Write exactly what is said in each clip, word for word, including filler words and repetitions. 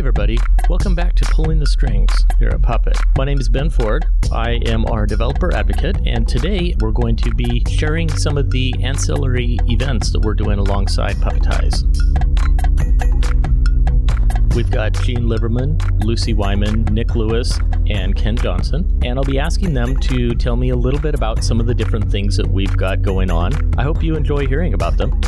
everybody. Welcome back to Pulling the Strings here at Puppet. My name is Ben Ford. I am our developer advocate, and today we're going to be sharing some of the ancillary events that we're doing alongside Puppetize. We've got Gene Liverman, Lucy Wyman, Nick Lewis, and Ken Johnson, and I'll be asking them to tell me a little bit about some of the different things that we've got going on. I hope you enjoy hearing about them.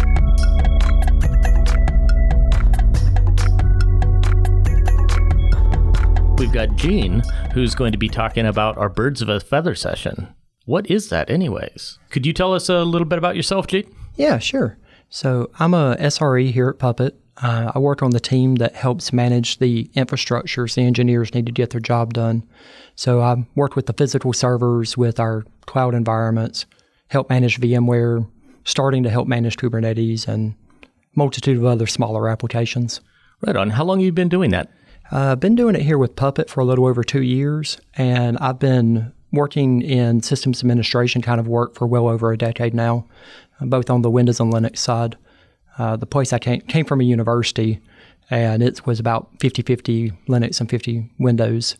We've got Gene, who's going to be talking about our Birds of a Feather session. What is that anyways? Could you tell us a little bit about yourself, Gene? Yeah, sure. So I'm a S R E here at Puppet. Uh, I work on the team that helps manage the infrastructures the engineers need to get their job done. So I work with the physical servers, with our cloud environments, help manage VMware, starting to help manage Kubernetes, and a multitude of other smaller applications. Right on. How long have you been doing that? Uh, I've been doing it here with Puppet for a little over two years, and I've been working in systems administration kind of work for well over a decade now, both on the Windows and Linux side. Uh, the place I came, came from a university, and it was about fifty-fifty Linux and fifty Windows.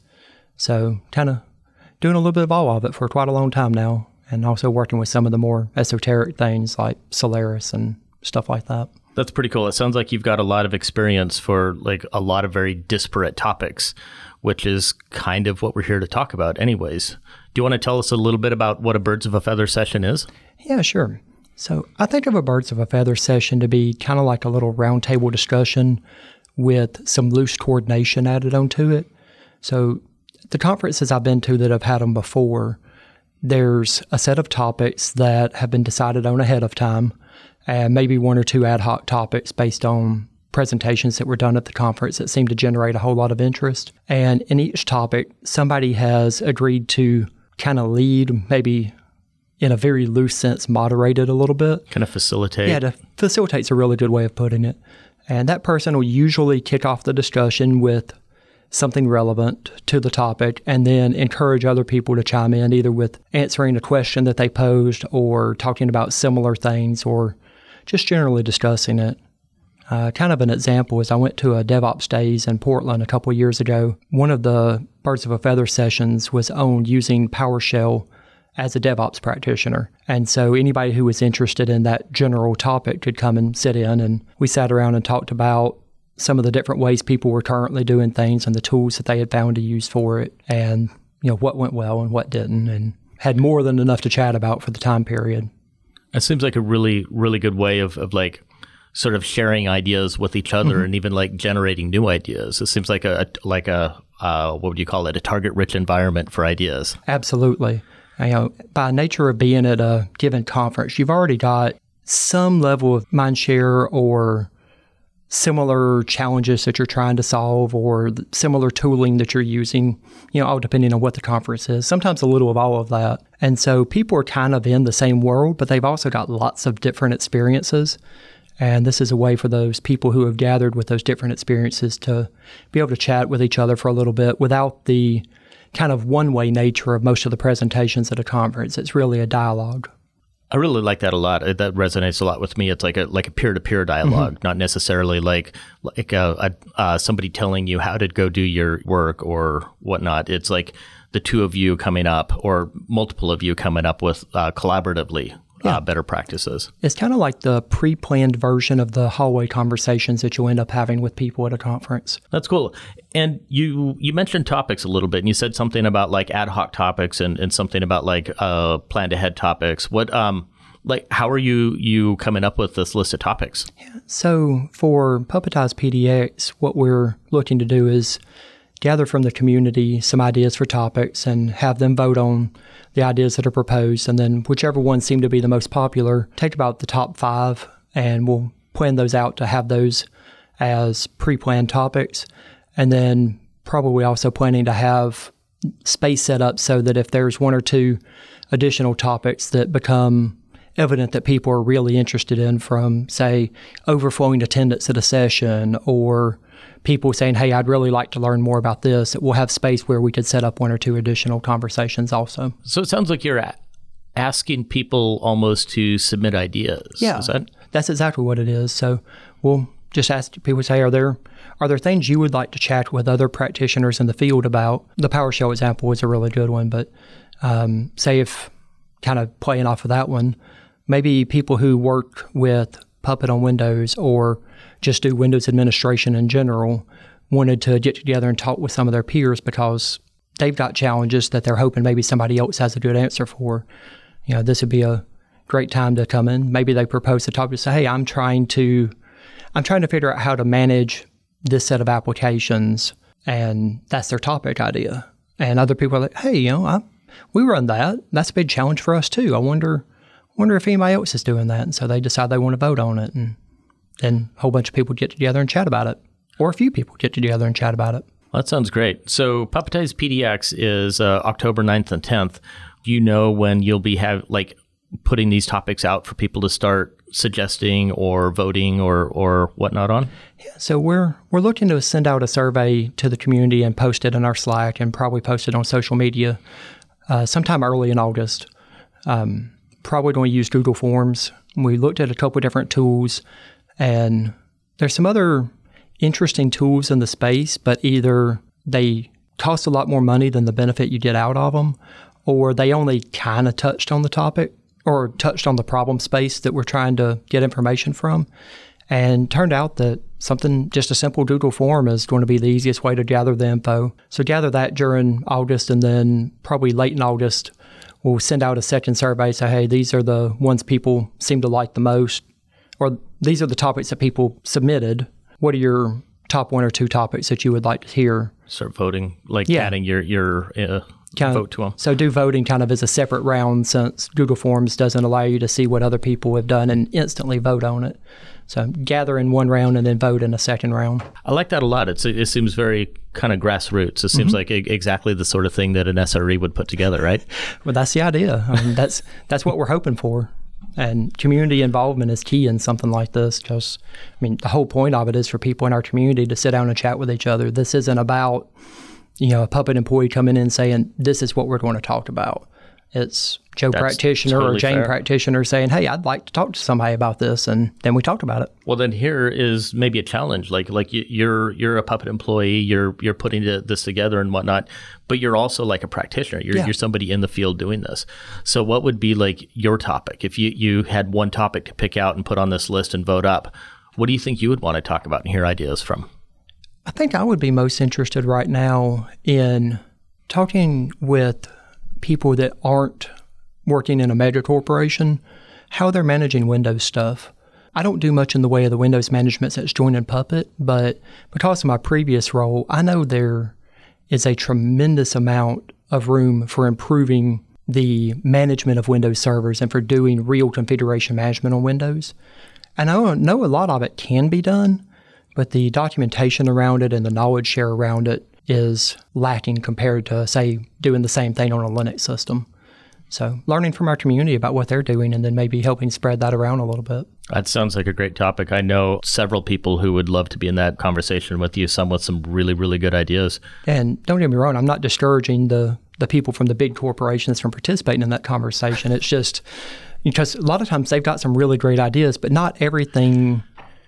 So kind of doing a little bit of all of it for quite a long time now, and also working with some of the more esoteric things like Solaris and stuff like that. That's pretty cool. It sounds like you've got a lot of experience for like a lot of very disparate topics, which is kind of what we're here to talk about anyways. Do you want to tell us a little bit about what a Birds of a Feather session is? Yeah, sure. So I think of a Birds of a Feather session to be kind of like a little roundtable discussion with some loose coordination added onto it. So the conferences I've been to that have had them before, there's a set of topics that have been decided on ahead of time, and maybe one or two ad hoc topics based on presentations that were done at the conference that seemed to generate a whole lot of interest. And in each topic, somebody has agreed to kind of lead, maybe in a very loose sense, moderate it a little bit. Kind of facilitate. Yeah, to facilitate's a really good way of putting it. And that person will usually kick off the discussion with something relevant to the topic and then encourage other people to chime in, either with answering a question that they posed or talking about similar things or just generally discussing it. Uh, kind of an example is I went to a DevOps Days in Portland a couple of years ago. One of the Birds of a Feather sessions was on using PowerShell as a DevOps practitioner. And so anybody who was interested in that general topic could come and sit in, and we sat around and talked about some of the different ways people were currently doing things and the tools that they had found to use for it, and you know what went well and what didn't, and had more than enough to chat about for the time period. It seems like a really, really good way of, of like sort of sharing ideas with each other mm-hmm. and even like generating new ideas. It seems like a like a uh, what would you call it? A target-rich environment for ideas. Absolutely. You know, by nature of being at a given conference, you've already got some level of mind share or similar challenges that you're trying to solve or similar tooling that you're using, you know, all depending on what the conference is. Sometimes a little of all of that. And so people are kind of in the same world, but they've also got lots of different experiences. And this is a way for those people who have gathered with those different experiences to be able to chat with each other for a little bit without the kind of one-way nature of most of the presentations at a conference. It's really a dialogue. I really like that a lot. That resonates a lot with me. It's like a like a peer-to-peer dialogue, mm-hmm. not necessarily like like a, a, uh, somebody telling you how to go do your work or whatnot. It's like the two of you coming up or multiple of you coming up with uh, collaboratively yeah. uh, better practices. It's kind of like the pre-planned version of the hallway conversations that you end up having with people at a conference. That's cool. And you you mentioned topics a little bit, and you said something about like ad hoc topics and, and something about like uh, planned ahead topics. What um like how are you you coming up with this list of topics? Yeah. So for Puppetize P D X, what we're looking to do is gather from the community some ideas for topics and have them vote on the ideas that are proposed, and then whichever ones seem to be the most popular, take about the top five, and we'll plan those out to have those as pre-planned topics. And then probably also planning to have space set up so that if there's one or two additional topics that become evident that people are really interested in, from, say, overflowing attendance at a session or people saying, hey, I'd really like to learn more about this, we'll have space where we could set up one or two additional conversations also. So it sounds like you're a- asking people almost to submit ideas. Yeah, is that? That's exactly what it is. So we'll just ask people, say, are there are there things you would like to chat with other practitioners in the field about? The PowerShell example is a really good one, but um, say if, kind of playing off of that one, maybe people who work with Puppet on Windows or just do Windows administration in general wanted to get together and talk with some of their peers because they've got challenges that they're hoping maybe somebody else has a good answer for. You know, this would be a great time to come in. Maybe they propose a topic to say, hey, I'm trying to, I'm trying to figure out how to manage this set of applications, and that's their topic idea. And other people are like, hey, you know, I, we run that. That's a big challenge for us too. I wonder, wonder if anybody else is doing that. And so they decide they want to vote on it, and then a whole bunch of people get together and chat about it, or a few people get together and chat about it. Well, that sounds great. So Puppetize P D X is uh, October ninth and tenth. Do you know when you'll be have like putting these topics out for people to start suggesting or voting or or whatnot on? Yeah, so we're we're looking to send out a survey to the community and post it in our Slack and probably post it on social media uh, sometime early in August. Um, probably going to use Google Forms. We looked at a couple of different tools, and there's some other interesting tools in the space, but either they cost a lot more money than the benefit you get out of them, or they only kind of touched on the topic or touched on the problem space that we're trying to get information from. And turned out that something, just a simple Google form is going to be the easiest way to gather the info. So gather that during August, and then probably late in August, we'll send out a second survey, say, hey, these are the ones people seem to like the most, or these are the topics that people submitted. What are your top one or two topics that you would like to hear? Start voting, like yeah. adding your, your uh, kind vote of, to them. So do voting kind of as a separate round, since Google Forms doesn't allow you to see what other people have done and instantly vote on it. So gather in one round and then vote in a second round. I like that a lot. It's, it seems very kind of grassroots. It seems mm-hmm. like a, exactly the sort of thing that an S R E would put together, right? Well, that's the idea. I mean, that's that's what we're hoping for. And community involvement is key in something like this, because, I mean, the whole point of it is for people in our community to sit down and chat with each other. This isn't about, you know, a Puppet employee coming in saying, this is what we're going to talk about. It's Joe That's practitioner totally or Jane fair. practitioner saying, hey, I'd like to talk to somebody about this, and then we talk about it. Well, then here is maybe a challenge. Like like you're you're a Puppet employee, you're you're putting this together and whatnot, but you're also like a practitioner. You're yeah. you're somebody in the field doing this. So what would be like your topic? If you, you had one topic to pick out and put on this list and vote up, what do you think you would want to talk about and hear ideas from? I think I would be most interested right now in talking with people that aren't working in a major corporation, how they're managing Windows stuff. I don't do much in the way of the Windows management that's joining Puppet, but because of my previous role, I know there is a tremendous amount of room for improving the management of Windows servers and for doing real configuration management on Windows. And I know a lot of it can be done, but the documentation around it and the knowledge share around it is lacking compared to, say, doing the same thing on a Linux system. So learning from our community about what they're doing and then maybe helping spread that around a little bit. That sounds like a great topic. I know several people who would love to be in that conversation with you, some with some really, really good ideas. And don't get me wrong, I'm not discouraging the, the people from the big corporations from participating in that conversation. It's just because a lot of times they've got some really great ideas, but not everything,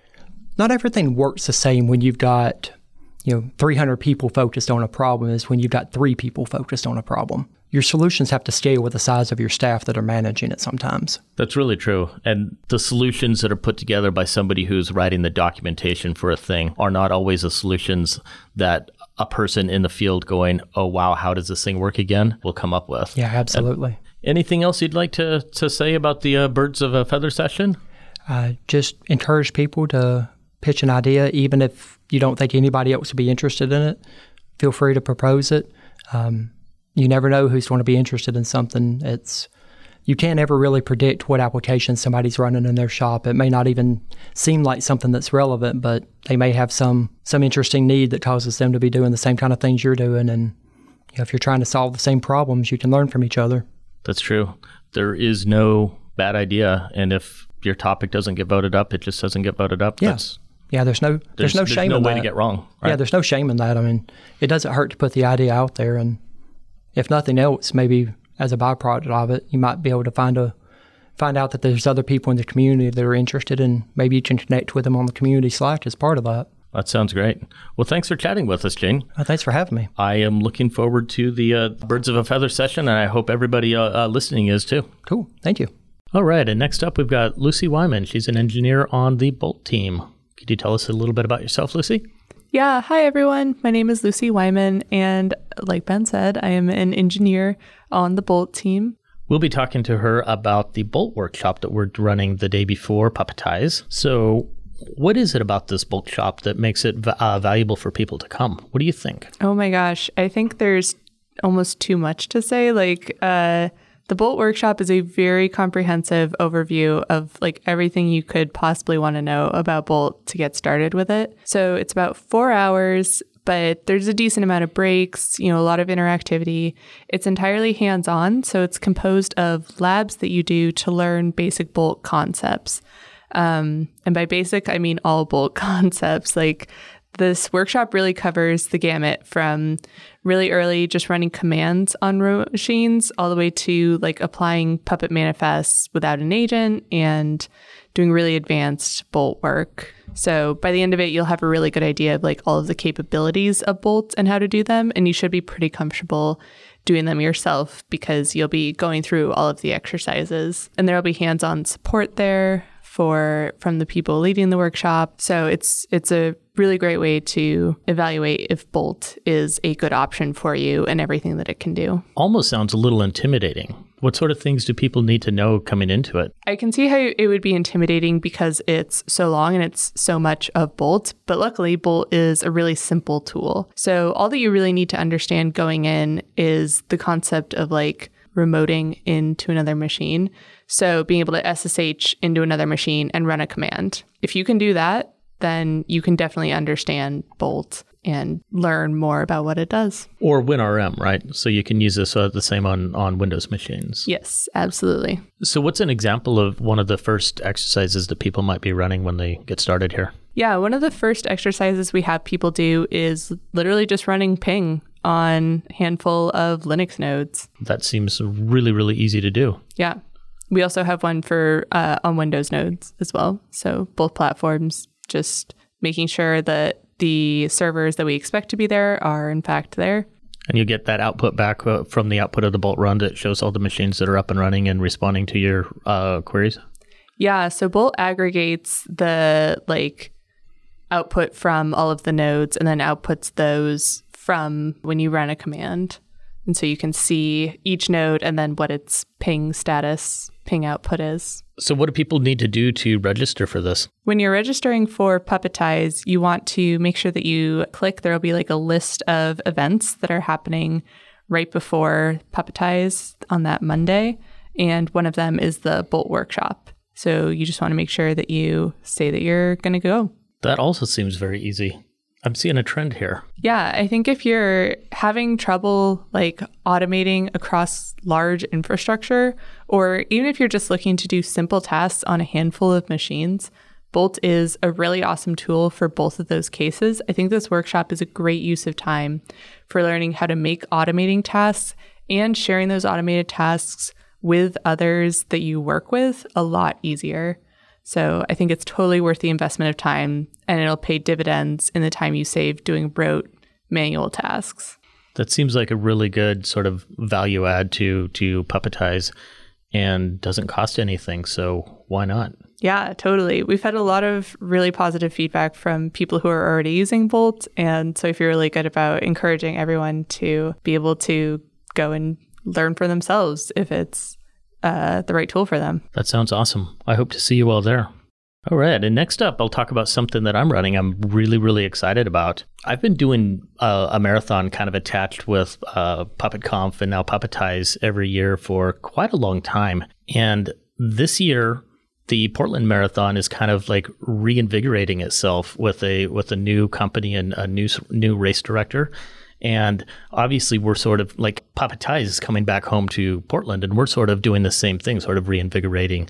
not everything works the same when you've got, you know, three hundred people focused on a problem as when you've got three people focused on a problem. Your solutions have to scale with the size of your staff that are managing it sometimes. That's really true. And the solutions that are put together by somebody who's writing the documentation for a thing are not always the solutions that a person in the field going, oh, wow, how does this thing work again, will come up with. Yeah, absolutely. And anything else you'd like to, to say about the uh, Birds of a Feather session? Uh, just encourage people to pitch an idea, even if you don't think anybody else would be interested in it. Feel free to propose it. Um, You never know who's going to be interested in something. It's you can't ever really predict what application somebody's running in their shop. It may not even seem like something that's relevant, but they may have some some interesting need that causes them to be doing the same kind of things you're doing. And you know, if you're trying to solve the same problems, you can learn from each other. That's true. There is no bad idea, and if your topic doesn't get voted up, it just doesn't get voted up. Yeah. That's, yeah, there's no there's, there's no shame there's no in that. way to get wrong. Right? Yeah, there's no shame in that. I mean, it doesn't hurt to put the idea out there, and if nothing else, maybe as a byproduct of it, you might be able to find a find out that there's other people in the community that are interested, and maybe you can connect with them on the community Slack as part of that. That sounds great. Well, thanks for chatting with us, Jane. Uh, thanks for having me. I am looking forward to the uh, Birds of a Feather session, and I hope everybody uh, uh, listening is too. Cool. Thank you. All right. And next up, we've got Lucy Wyman. She's an engineer on the Bolt team. Could you tell us a little bit about yourself, Lucy? Yeah. Hi, everyone. My name is Lucy Wyman, and like Ben said, I am an engineer on the Bolt team. We'll be talking to her about the Bolt workshop that we're running the day before Puppetize. So what is it about this Bolt shop that makes it uh, valuable for people to come? What do you think? Oh my gosh. I think there's almost too much to say. Like, uh, the Bolt workshop is a very comprehensive overview of like everything you could possibly want to know about Bolt to get started with it. So it's about four hours, but there's a decent amount of breaks, you know, a lot of interactivity. It's entirely hands-on. So it's composed of labs that you do to learn basic Bolt concepts. Um, and by basic, I mean all Bolt concepts. Like, this workshop really covers the gamut from really early just running commands on remote machines all the way to like applying Puppet manifests without an agent and doing really advanced Bolt work. So by the end of it, you'll have a really good idea of like all of the capabilities of Bolt and how to do them. And you should be pretty comfortable doing them yourself because you'll be going through all of the exercises, and there'll be hands-on support there for from the people leading the workshop. So it's it's a really great way to evaluate if Bolt is a good option for you and everything that it can do. Almost sounds a little intimidating. What sort of things do people need to know coming into it? I can see how it would be intimidating because it's so long and it's so much of Bolt, but luckily Bolt is a really simple tool. So all that you really need to understand going in is the concept of like remoting into another machine. So being able to S S H into another machine and run a command. If you can do that, then you can definitely understand Bolt and learn more about what it does. Or WinRM, right? So you can use this uh, the same on, on Windows machines. Yes, absolutely. So what's an example of one of the first exercises that people might be running when they get started here? Yeah, one of the first exercises we have people do is literally just running ping on a handful of Linux nodes. That seems really, really easy to do. Yeah. We also have one for uh, on Windows nodes as well. So both platforms, just making sure that the servers that we expect to be there are in fact there. And you get that output back uh, from the output of the Bolt run that shows all the machines that are up and running and responding to your uh, queries? Yeah, so Bolt aggregates the like output from all of the nodes and then outputs those from when you run a command. And so you can see each node and then what its ping status, ping output is. So what do people need to do to register for this? When you're registering for Puppetize, you want to make sure that you click, there'll be like a list of events that are happening right before Puppetize on that Monday. And one of them is the Bolt workshop. So you just want to make sure that you say that you're going to go. That also seems very easy. I'm seeing a trend here. Yeah, I think if you're having trouble like automating across large infrastructure, or even if you're just looking to do simple tasks on a handful of machines, Bolt is a really awesome tool for both of those cases. I think this workshop is a great use of time for learning how to make automating tasks and sharing those automated tasks with others that you work with a lot easier. So I think it's totally worth the investment of time, and it'll pay dividends in the time you save doing rote manual tasks. That seems like a really good sort of value add to to Puppetize and doesn't cost anything. So why not? Yeah, totally. We've had a lot of really positive feedback from people who are already using Bolt. And so if you're really good about encouraging everyone to be able to go and learn for themselves if it's Uh, the right tool for them. That sounds awesome. I hope to see you all there. All right. And next up, I'll talk about something that I'm running. I'm really, really excited about. I've been doing uh, a marathon kind of attached with uh, PuppetConf and now Puppetize every year for quite a long time. And this year, the Portland Marathon is kind of like reinvigorating itself with a with a new company and a new new race director. And obviously, we're sort of like Puppetize is coming back home to Portland, and we're sort of doing the same thing, sort of reinvigorating.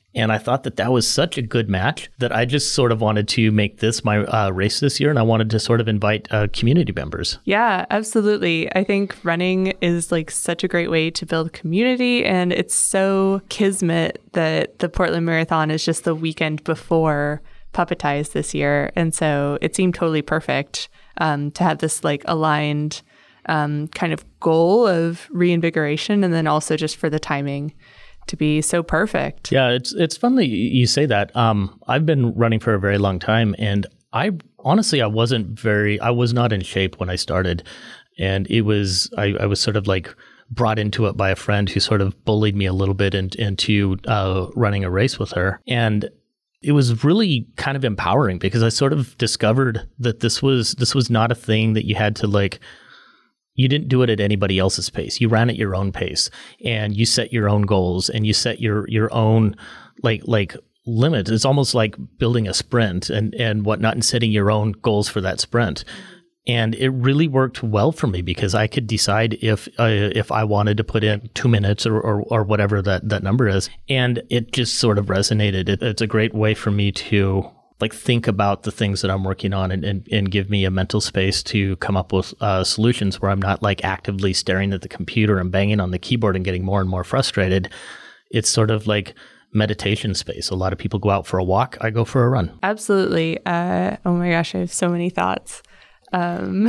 And I thought that that was such a good match that I just sort of wanted to make this my uh, race this year. And I wanted to sort of invite uh, community members. Yeah, absolutely. I think running is like such a great way to build community. And it's so kismet that the Portland Marathon is just the weekend before Puppetize this year. And so it seemed totally perfect um, to have this like aligned um, kind of goal of reinvigoration, and then also just for the timing to be so perfect. Yeah, it's it's fun that you say that. Um, I've been running for a very long time, and I honestly I wasn't very I was not in shape when I started, and it was I, I was sort of like brought into it by a friend who sort of bullied me a little bit in, into uh, running a race with her, and it was really kind of empowering because I sort of discovered that this was this was not a thing that you had to like. You didn't do it at anybody else's pace. You ran at your own pace, and you set your own goals, and you set your your own like like limits. It's almost like building a sprint and and whatnot, and setting your own goals for that sprint. And it really worked well for me because I could decide if uh, if I wanted to put in two minutes or, or or whatever that that number is, and it just sort of resonated. It, it's a great way for me to like think about the things that I'm working on and, and, and give me a mental space to come up with uh, solutions where I'm not like actively staring at the computer and banging on the keyboard and getting more and more frustrated. It's sort of like meditation space. A lot of people go out for a walk. I go for a run. Absolutely. Uh, oh my gosh, I have so many thoughts. Um,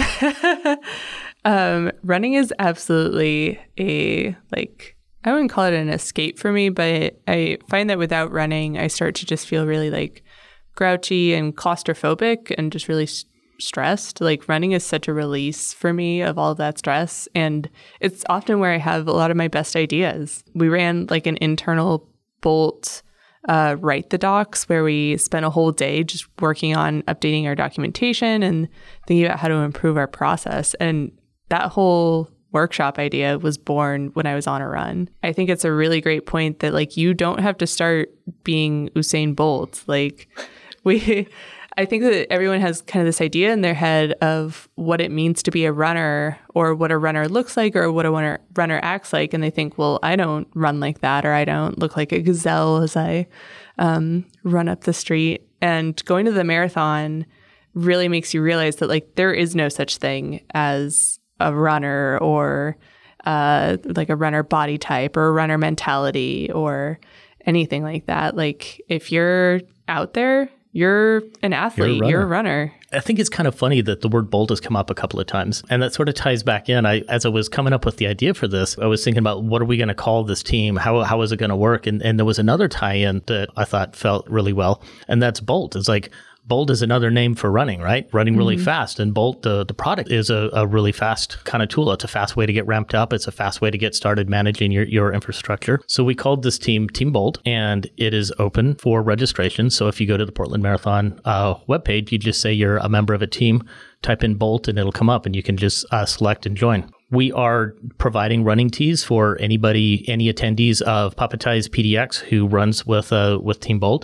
um, running is absolutely a, like, I wouldn't call it an escape for me, but I find that without running, I start to just feel really like grouchy and claustrophobic and just really st- stressed. Like running is such a release for me of all of that stress. And it's often where I have a lot of my best ideas. We ran like an internal Bolt uh, write the docs where we spent a whole day just working on updating our documentation and thinking about how to improve our process. And that whole workshop idea was born when I was on a run. I think it's a really great point that like you don't have to start being Usain Bolt. Like we, I think that everyone has kind of this idea in their head of what it means to be a runner or what a runner looks like or what a runner, runner acts like. And they think, well, I don't run like that, or I don't look like a gazelle as I um, run up the street. And going to the marathon really makes you realize that like there is no such thing as a runner or uh, like a runner body type or a runner mentality or anything like that. Like if you're out there, you're an athlete, you're a, you're a runner. I think it's kind of funny that the word bold has come up a couple of times. And that sort of ties back in. I, as I was coming up with the idea for this, I was thinking about what are we going to call this team? How how is it going to work? And and there was another tie-in that I thought felt really well. And that's Bolt. It's like Bolt is another name for running, right? Running really mm-hmm. fast. And Bolt, the, the product, is a, a really fast kind of tool. It's a fast way to get ramped up. It's a fast way to get started managing your, your infrastructure. So we called this team Team Bolt, and it is open for registration. So if you go to the Portland Marathon uh, webpage, you just say you're a member of a team, type in Bolt, and it'll come up, and you can just uh, select and join. We are providing running tees for anybody, any attendees of Puppetize P D X who runs with uh, with Team Bolt.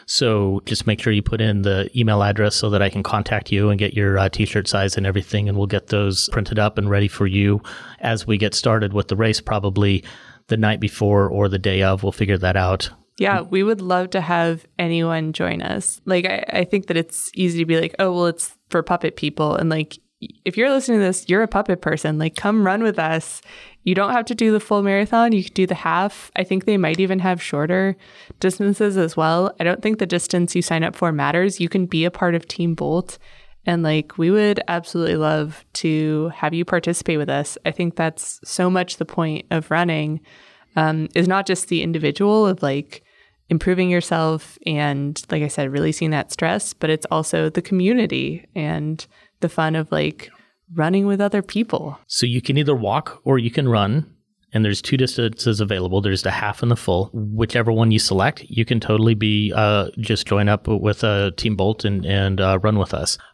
So just make sure you put in the email address so that I can contact you and get your uh, t-shirt size and everything, and we'll get those printed up and ready for you as we get started with the race, probably the night before or the day of. We'll figure that out. Yeah, we would love to have anyone join us. Like, I, I think that it's easy to be like, oh, well, it's for puppet people. And like, if you're listening to this, you're a puppet person. Like, come run with us. You don't have to do the full marathon. You could do the half. I think they might even have shorter distances as well. I don't think the distance you sign up for matters. You can be a part of Team Bolt. And like, we would absolutely love to have you participate with us. I think that's so much the point of running, um, is not just the individual of like improving yourself and, like I said, releasing that stress, but it's also the community and the fun of like running with other people. So you can either walk or you can run, and there's two distances available. There's the half and the full. Whichever one you select, you can totally be uh, just join up with uh, Team Bolt and, and uh, run with us.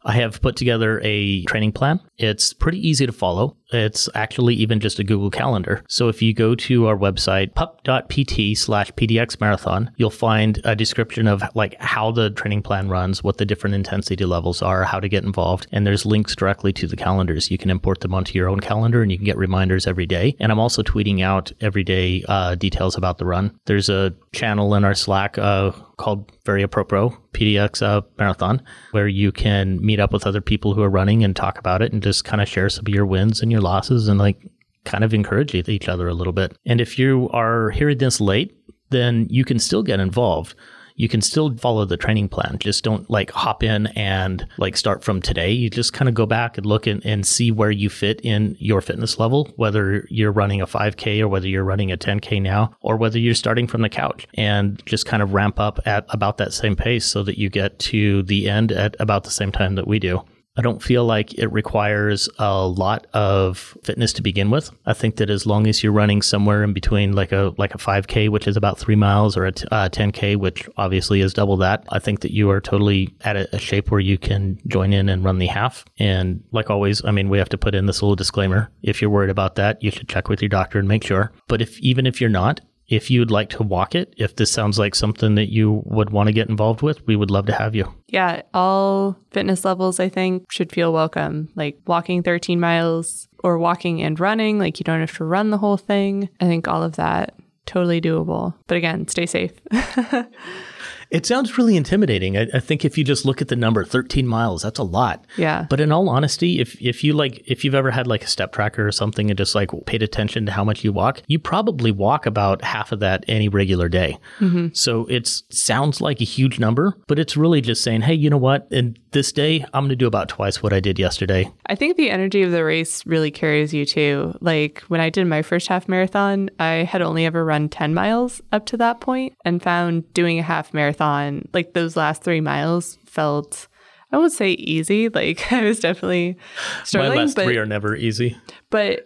I have put together a training plan. It's pretty easy to follow. It's actually even just a Google Calendar. So if you go to our website, pup.pt slash PDX marathon, you'll find a description of like how the training plan runs, what the different intensity levels are, how to get involved. And there's links directly to the calendars. You can import them onto your own calendar and you can get reminders every day. And I'm also tweeting out every day uh, details about the run. There's a channel in our Slack uh, called Very Apropos, P D X uh, Marathon, where you can meet up with other people who are running and talk about it and just kind of share some of your wins and your losses and like kind of encourage each other a little bit. And if you are hearing this late, then you can still get involved. You can still follow the training plan. Just don't like hop in and like start from today. You just kind of go back and look and, and see where you fit in your fitness level, whether you're running a five K or whether you're running a ten K now, or whether you're starting from the couch, and just kind of ramp up at about that same pace so that you get to the end at about the same time that we do. I don't feel like it requires a lot of fitness to begin with. I think that as long as you're running somewhere in between like a like a five K, which is about three miles, or a t- uh, ten K, which obviously is double that, I think that you are totally at a, a shape where you can join in and run the half. And like always, I mean, we have to put in this little disclaimer. If you're worried about that, you should check with your doctor and make sure. But if even if you're not, if you'd like to walk it, if this sounds like something that you would want to get involved with, we would love to have you. Yeah, all fitness levels, I think, should feel welcome. Like walking thirteen miles or walking and running, like you don't have to run the whole thing. I think all of that, totally doable. But again, stay safe. It sounds really intimidating. I, I think if you just look at the number, thirteen miles, that's a lot. Yeah. But in all honesty, if if you like, if you've ever had like a step tracker or something and just like paid attention to how much you walk, you probably walk about half of that any regular day. Mm-hmm. So it sounds like a huge number, but it's really just saying, hey, you know what? In this day, I'm going to do about twice what I did yesterday. I think the energy of the race really carries you too. Like when I did my first half marathon, I had only ever run ten miles up to that point and found doing a half marathon, like those last three miles felt, I won't say easy. Like I was definitely struggling. My last but, three are never easy. But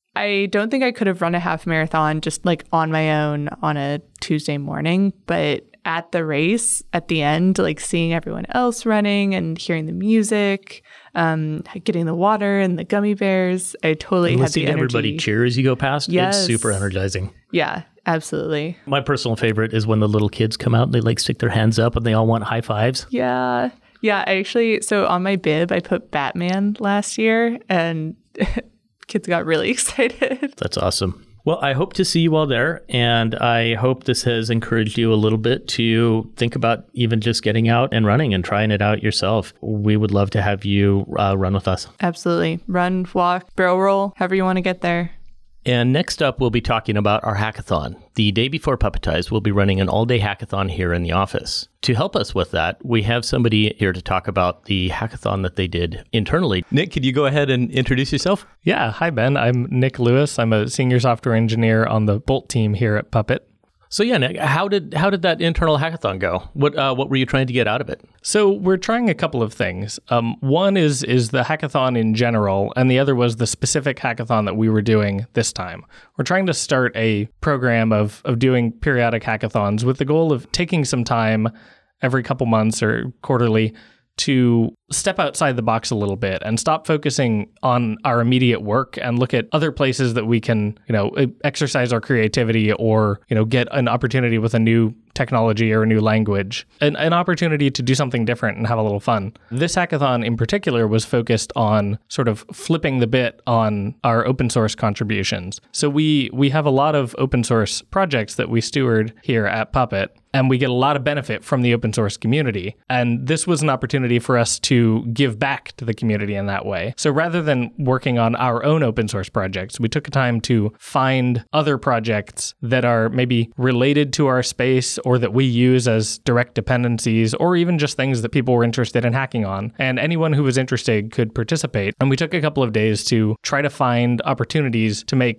I don't think I could have run a half marathon just like on my own on a Tuesday morning. But at the race, at the end, like seeing everyone else running and hearing the music, um, getting the water and the gummy bears, I totally and had the energy. Everybody cheer as you go past. Yes. It's super energizing. Yeah. Absolutely. My personal favorite is when the little kids come out and they like stick their hands up and they all want high fives. Yeah. Yeah. I actually, so on my bib, I put Batman last year and kids got really excited. That's awesome. Well, I hope to see you all there. And I hope this has encouraged you a little bit to think about even just getting out and running and trying it out yourself. We would love to have you uh, run with us. Absolutely. Run, walk, barrel roll, however you want to get there. And next up, we'll be talking about our hackathon. The day before Puppetize, we'll be running an all-day hackathon here in the office. To help us with that, we have somebody here to talk about the hackathon that they did internally. Nick, could you go ahead and introduce yourself? Yeah. Hi, Ben. I'm Nick Lewis. I'm a senior software engineer on the Bolt team here at Puppet. So yeah, Nick, how did how did that internal hackathon go? What uh, what were you trying to get out of it? So we're trying a couple of things. Um, one is is the hackathon in general, and the other was the specific hackathon that we were doing this time. We're trying to start a program of of doing periodic hackathons with the goal of taking some time every couple months or quarterly to step outside the box a little bit and stop focusing on our immediate work and look at other places that we can, you know, exercise our creativity or, you know, get an opportunity with a new technology or a new language, an, an opportunity to do something different and have a little fun. This hackathon in particular was focused on sort of flipping the bit on our open source contributions. So we we have a lot of open source projects that we steward here at Puppet, and we get a lot of benefit from the open source community. And this was an opportunity for us to give back to the community in that way. So rather than working on our own open source projects, we took a time to find other projects that are maybe related to our space or that we use as direct dependencies, or even just things that people were interested in hacking on. And anyone who was interested could participate. And we took a couple of days to try to find opportunities to make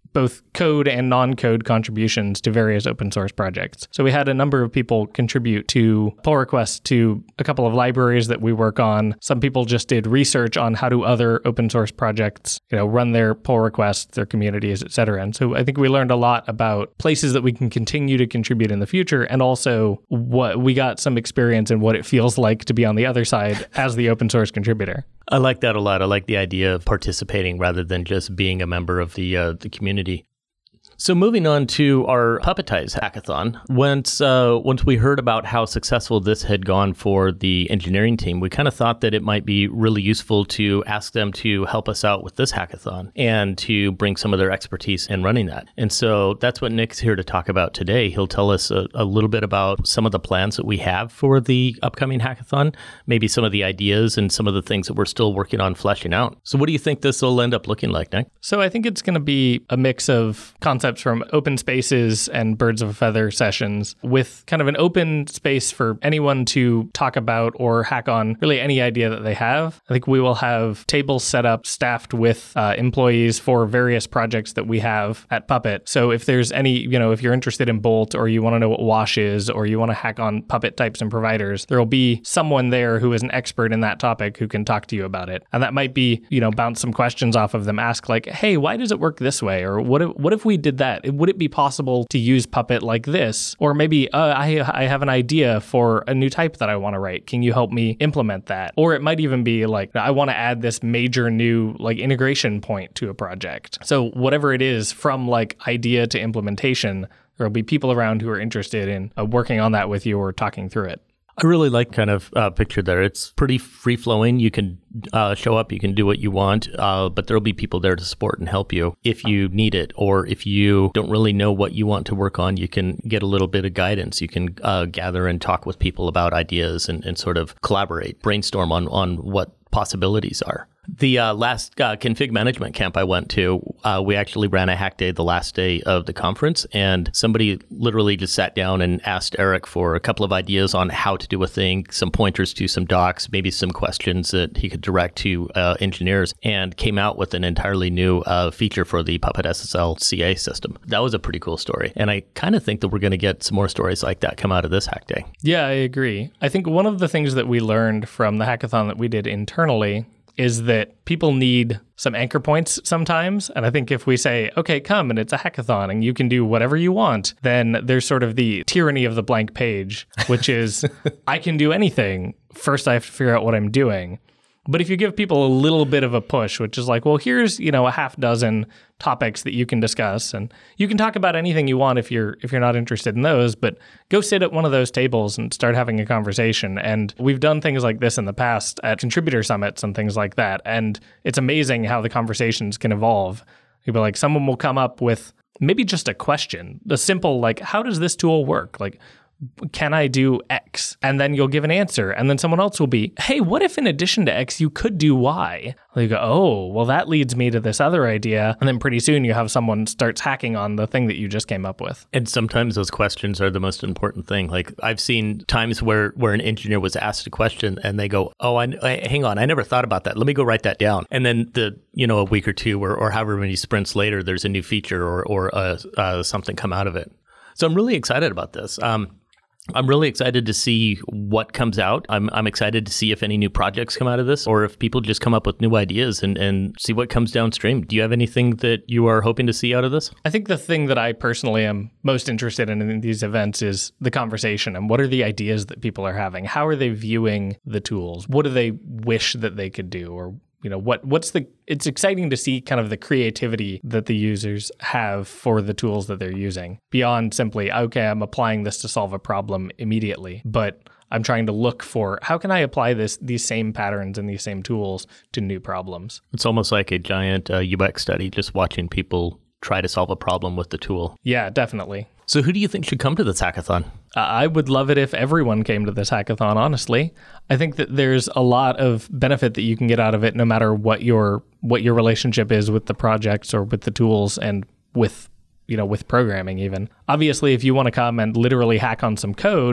both code and non-code contributions to various open source projects. So we had a number of people contribute to pull requests to a couple of libraries that we work on. Some people just did research on how do other open source projects, you know, run their pull requests, their communities, et cetera. And so I think we learned a lot about places that we can continue to contribute in the future, and also what we got some experience in what it feels like to be on the other side as the open source contributor. I like that a lot. I like the idea of participating rather than just being a member of the uh, the community. So moving on to our Puppetize hackathon, once uh, once we heard about how successful this had gone for the engineering team, we kind of thought that it might be really useful to ask them to help us out with this hackathon and to bring some of their expertise in running that. And so that's what Nick's here to talk about today. He'll tell us a, a little bit about some of the plans that we have for the upcoming hackathon, maybe some of the ideas and some of the things that we're still working on fleshing out. So what do you think this will end up looking like, Nick? So I think it's going to be a mix of concepts from open spaces and birds of a feather sessions with kind of an open space for anyone to talk about or hack on really any idea that they have. I think we will have tables set up staffed with uh, employees for various projects that we have at Puppet. So if there's any, you know, if you're interested in Bolt or you want to know what Wash is or you want to hack on Puppet types and providers, there will be someone there who is an expert in that topic who can talk to you about it. And that might be, you know, bounce some questions off of them, ask like, hey, why does it work this way? Or what if, what if we did that? Would it be possible to use Puppet like this? Or maybe uh, I, I have an idea for a new type that I want to write. Can you help me implement that? Or it might even be like, I want to add this major new like integration point to a project. So whatever it is, from like idea to implementation, there will be people around who are interested in uh, working on that with you or talking through it. I really like kind of uh, picture there. It's pretty free flowing. You can uh, show up, you can do what you want, uh, but there'll be people there to support and help you if you need it. Or if you don't really know what you want to work on, you can get a little bit of guidance. You can uh, gather and talk with people about ideas and, and sort of collaborate, brainstorm on, on what possibilities are. The uh, last uh, config management camp I went to, uh, we actually ran a hack day the last day of the conference, and somebody literally just sat down and asked Eric for a couple of ideas on how to do a thing, some pointers to some docs, maybe some questions that he could direct to uh, engineers, and came out with an entirely new uh, feature for the Puppet S S L C A system. That was a pretty cool story, and I kind of think that we're going to get some more stories like that come out of this hack day. Yeah, I agree. I think one of the things that we learned from the hackathon that we did internally is that people need some anchor points sometimes. And I think if we say, okay, come and it's a hackathon and you can do whatever you want, then there's sort of the tyranny of the blank page, which is I can do anything. First, I have to figure out what I'm doing. But if you give people a little bit of a push, which is like, well, here's, you know, a half dozen topics that you can discuss, and you can talk about anything you want if you're if you're not interested in those, but go sit at one of those tables and start having a conversation. And we've done things like this in the past at contributor summits and things like that. And it's amazing how the conversations can evolve. You'll be like, someone will come up with maybe just a question, a simple like, how does this tool work? Like, can I do X? And then you'll give an answer. And then someone else will be, hey, what if in addition to X, you could do Y? And you go, oh, well, that leads me to this other idea. And then pretty soon you have someone starts hacking on the thing that you just came up with. And sometimes those questions are the most important thing. Like I've seen times where, where an engineer was asked a question and they go, oh, I, I, hang on, I never thought about that. Let me go write that down. And then the, you know, a week or two or, or however many sprints later, there's a new feature or, or uh, uh, something come out of it. So I'm really excited about this. Um, I'm really excited to see what comes out. I'm I'm excited to see if any new projects come out of this or if people just come up with new ideas and, and see what comes downstream. Do you have anything that you are hoping to see out of this? I think the thing that I personally am most interested in in these events is the conversation and what are the ideas that people are having? How are they viewing the tools? What do they wish that they could do? Or you know, what what's the, it's exciting to see kind of the creativity that the users have for the tools that they're using beyond simply, okay, I'm applying this to solve a problem immediately, but I'm trying to look for how can I apply this, these same patterns and these same tools to new problems. It's almost like a giant uh, U X study, just watching people try to solve a problem with the tool. Yeah, definitely. So who do you think should come to this hackathon? Uh, I would love it if everyone came to this hackathon, honestly. I think that there's a lot of benefit that you can get out of it no matter what your what your relationship is with the projects or with the tools and with, you know, with programming even. Obviously, if you want to come and literally hack on some code,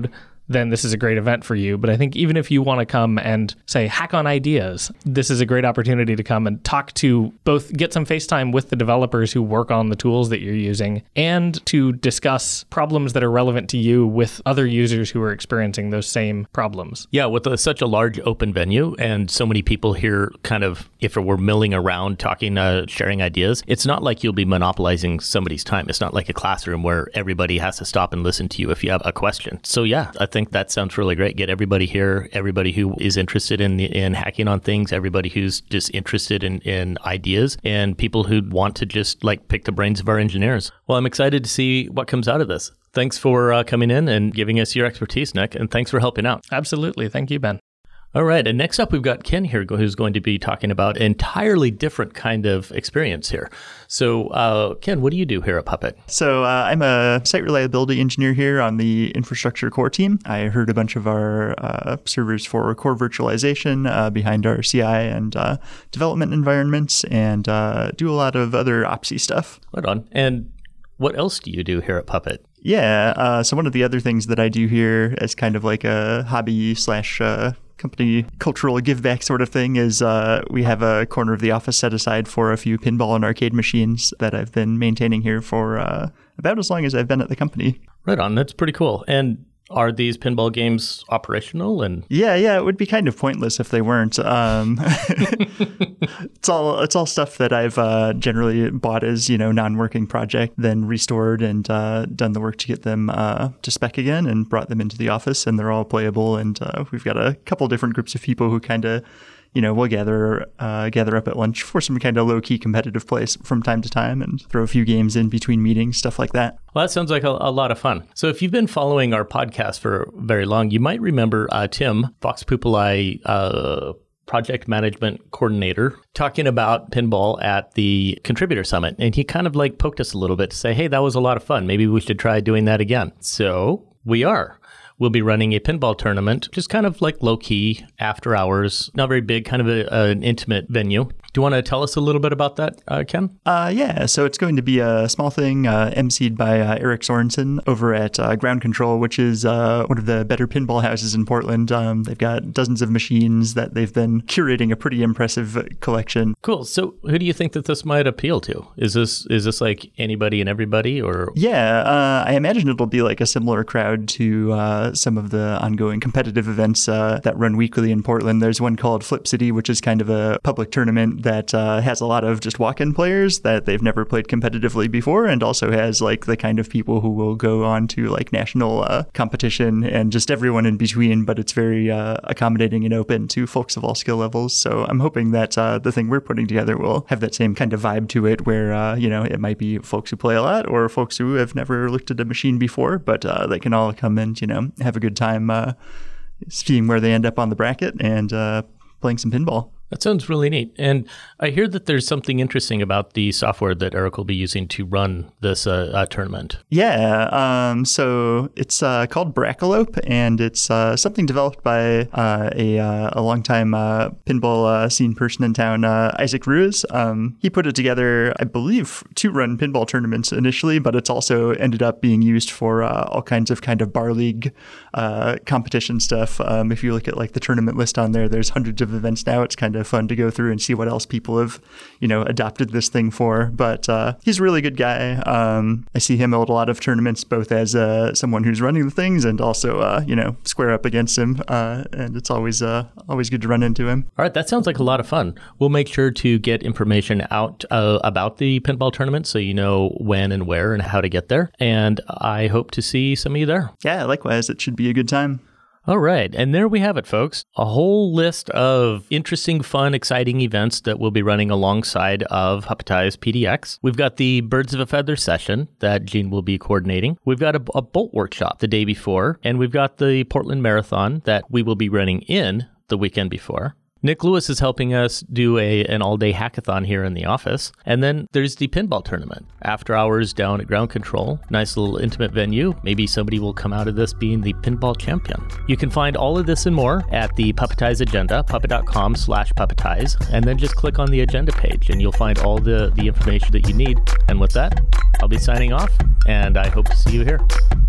then this is a great event for you. But I think even if you want to come and say, hack on ideas, this is a great opportunity to come and talk to both, get some face time with the developers who work on the tools that you're using, and to discuss problems that are relevant to you with other users who are experiencing those same problems. Yeah, with a, such a large open venue and so many people here kind of, if we're milling around, talking, uh, sharing ideas, it's not like you'll be monopolizing somebody's time. It's not like a classroom where everybody has to stop and listen to you if you have a question. So yeah, I think that sounds really great. Get everybody here, everybody who is interested in in hacking on things, everybody who's just interested in, in ideas, and people who want to just like pick the brains of our engineers. Well, I'm excited to see what comes out of this. Thanks for uh, coming in and giving us your expertise, Nick, and thanks for helping out. Absolutely. Thank you, Ben. All right. And next up, we've got Ken here, who's going to be talking about an entirely different kind of experience here. So, uh, Ken, what do you do here at Puppet? So uh, I'm a site reliability engineer here on the infrastructure core team. I heard a bunch of our uh, servers for core virtualization uh, behind our C I and uh, development environments, and uh, do a lot of other opsy stuff. Right on. And what else do you do here at Puppet? Yeah. Uh, so one of the other things that I do here as kind of like a hobby slash uh, company cultural give back sort of thing is uh, we have a corner of the office set aside for a few pinball and arcade machines that I've been maintaining here for uh, about as long as I've been at the company. Right on. That's pretty cool. And are these pinball games operational? And yeah, yeah, it would be kind of pointless if they weren't. Um, it's all it's all stuff that I've uh, generally bought as, you know, non-working project, then restored and uh, done the work to get them uh, to spec again and brought them into the office, and they're all playable. And uh, we've got a couple different groups of people who kind of, you know, we'll gather uh, gather up at lunch for some kind of low-key competitive play from time to time and throw a few games in between meetings, stuff like that. Well, that sounds like a, a lot of fun. So if you've been following our podcast for very long, you might remember uh, Tim, Vox Populi uh, project management coordinator, talking about pinball at the Contributor Summit. And he kind of like poked us a little bit to say, hey, that was a lot of fun. Maybe we should try doing that again. So we are. We'll be running a pinball tournament, just kind of like low-key, after hours, not very big, kind of a, an intimate venue. Do you want to tell us a little bit about that, uh, Ken? Uh, yeah, so it's going to be a small thing uh, emceed by uh, Eric Sorensen over at uh, Ground Control, which is uh, one of the better pinball houses in Portland. Um, they've got dozens of machines that they've been curating a pretty impressive collection. Cool. So who do you think that this might appeal to? Is this is this like anybody and everybody, or? Yeah, uh, I imagine it'll be like a similar crowd to uh, some of the ongoing competitive events uh, that run weekly in Portland. There's one called Flip City, which is kind of a public tournament that uh, has a lot of just walk-in players that they've never played competitively before, and also has like the kind of people who will go on to like national uh, competition and just everyone in between, but it's very uh, accommodating and open to folks of all skill levels. So I'm hoping that uh, the thing we're putting together will have that same kind of vibe to it, where uh, you know, it might be folks who play a lot or folks who have never looked at a machine before, but uh, they can all come and, you know, have a good time uh, seeing where they end up on the bracket and uh, playing some pinball. That sounds really neat. And I hear that there's something interesting about the software that Eric will be using to run this uh, uh, tournament. Yeah. Um, so it's uh, called Brackalope, and it's uh, something developed by uh, a, uh, a longtime uh, pinball uh, scene person in town, uh, Isaac Ruiz. Um, he put it together, I believe, to run pinball tournaments initially, but it's also ended up being used for uh, all kinds of kind of bar league uh, competition stuff. Um, if you look at like the tournament list on there, there's hundreds of events now. It's kind of fun to go through and see what else people have, you know, adopted this thing for. But uh, he's a really good guy. Um, I see him at a lot of tournaments, both as uh, someone who's running the things and also, uh, you know, square up against him. Uh, and it's always uh, always good to run into him. All right, that sounds like a lot of fun. We'll make sure to get information out uh, about the pinball tournament so you know when and where and how to get there. And I hope to see some of you there. Yeah, likewise. It should be a good time. All right. And there we have it, folks. A whole list of interesting, fun, exciting events that we'll be running alongside of Puppetize P D X. We've got the Birds of a Feather session that Gene will be coordinating. We've got a, a Bolt workshop the day before, and we've got the Portland Marathon that we will be running in the weekend before. Nick Lewis is helping us do a an all-day hackathon here in the office. And then there's the pinball tournament. After hours down at Ground Control. Nice little intimate venue. Maybe somebody will come out of this being the pinball champion. You can find all of this and more at the Puppetize agenda, puppet.com slash puppetize. And then just click on the agenda page and you'll find all the, the information that you need. And with that, I'll be signing off, and I hope to see you here.